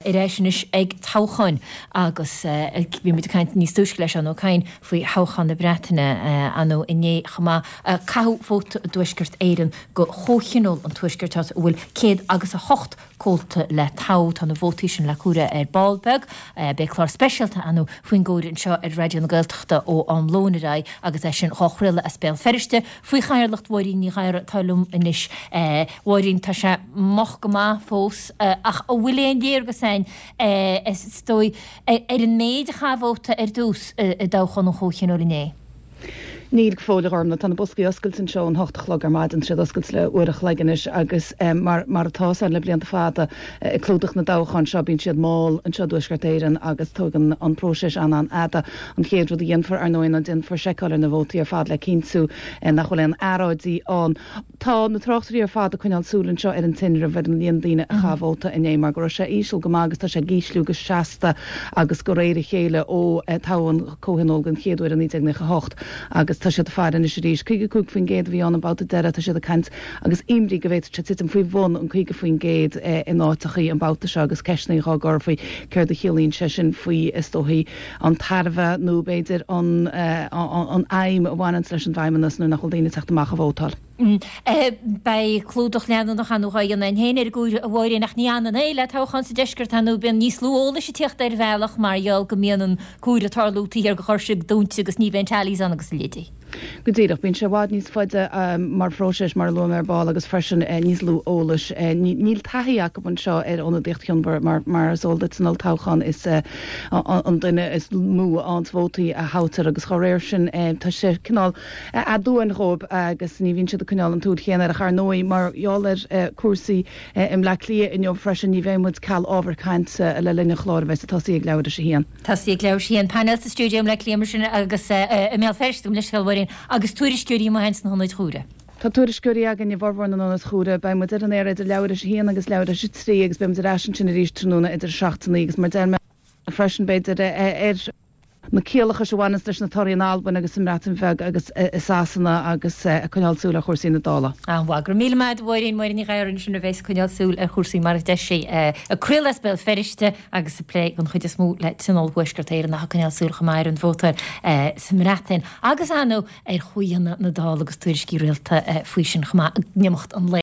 réisinis ag táchain agus bhí mit caiint níos dúis leis an ó caiin faoi háchan na Bretainine anó inné chama cathfót dúisgurt éan go chóchinol an tuisgurt bhfuil céad agus a hocht cóta le tá an na bhótíisisin le cúra Ballbeg be chlár specialta anú faoin góirin seo radio na Gaeltachta ó an Lónará agus é sin chochriile a spéil feriste faoi chairlacht bhairí ní chair talúm inis bhairín tá se moch go má fós ach ó bhfuilén déir go sein stoi an méid a chahóta dús dáchan an chóchin ólinné. Níl fóla ormna tan boscaí oscailtin seo an hochtachlog ar maidin siad oscailt le uirich leganis agus mar atá le blianta fada clúdach na dáchan seo bín siad máil an seo dúisgartéiran agus tugan an prósis an ada an chéad rud dhéanfar ar nóin an din for seáil na bhótaí ar fad le cinsú nach bhfuil an aráidí an tá na trochtarí ar fada chuin an súlann seo ar an tinir a bheit an líon daine a chabhóta in éimar go sé ísisiil go agus tá sé gísliú go seasta agus go réir chéile ó táhan cóhinógan chéadúir an níteag na hocht agus tá sé a fear in is ríis chuige cúg faoin géad bhí an about deire tá sé a cant agus imrí go bhéit se titim faoi bhn an chuige faoin géad in átachaí an bouta se agus ceisnaí rá gar faoi chuir de chiaolín se sin faoi istóthaí an tarbheith nó beidir an aim a bhhain leis an bhaimimenas nó nach daine teachtamach a bhótáil. Bei clúdach lean nach anúchaí an héanaar gúir a bhhair nach níanana éile táchan sa deisgurt anú ben níos lúóla sé tíocht ar bhealach mar dheall go míanaan cúir a tarlútaí ar go chuirse dúnte agus ní bhain talís agus lédí. Go dtíadach bín se bhád níos foiide mar fróisis mar lom ar ball agus freisin níos lú ólas níl taiíach go an seo ar óna dichtún mar zoldat san táchan is an duine is mú ansvótaí a hátar agus choréir sin tá sé cinál a dúan rob agus ní vín si a cinál an túd chéan ar a char nóí mar jólar cuasaí im le lia in freisin ní bhéimmuid cal ábharcaint le linne chlár bheits tasí ag leabhar a hían. Tasí ag leabhar hían panel sa stúdium le léamar sin agus mé ferstum leis agus túriscurí má hens na honnaid chúra. Tá túriscurí agan bhharhna an chúra ba mu an éir idir leabhar a hían agus leabhar a si trí agus bim rásin sin ríéis trúna idir 16 agus mar derme a freisin beidir na céalacha sehanas leis na toiríon Alban agus simrátin feg agus sásanna agus chunealsúil a chósaí na dála. Bhá gur míle maid bhairín mar ní gairann sin a bheits chunealsúil a chósaí mar de sé a cruúlas bel feriste agus a lé an chuide smú le tinál bhuiisgartéir na chunealsúil chamáir an bhótar simrátin agus anó ar chuoanna na dála agus tuairiscí réalta faoi sin chumá nemocht an le